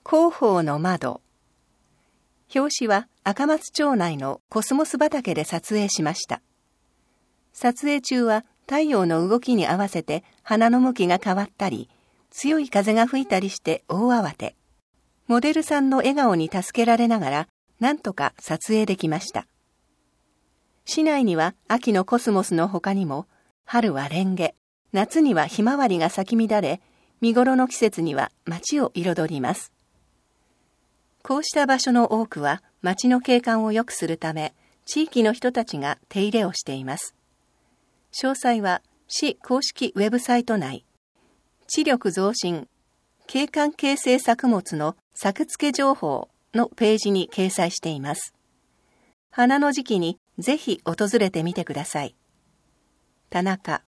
広報の窓。表紙は赤松町内のコスモス畑で撮影しました。撮影中は太陽の動きに合わせて花の向きが変わったり、強い風が吹いたりして大慌て。モデルさんの笑顔に助けられながら、なんとか撮影できました。市内には秋のコスモスの他にも、春はレンゲ、夏にはひまわりが咲き乱れ、見頃の季節には街を彩ります。こうした場所の多くは街の景観を良くするため、地域の人たちが手入れをしています。詳細は市公式ウェブサイト内、知力増進、景観形成作物の作付け情報のページに掲載しています。花の時期にぜひ訪れてみてください。田中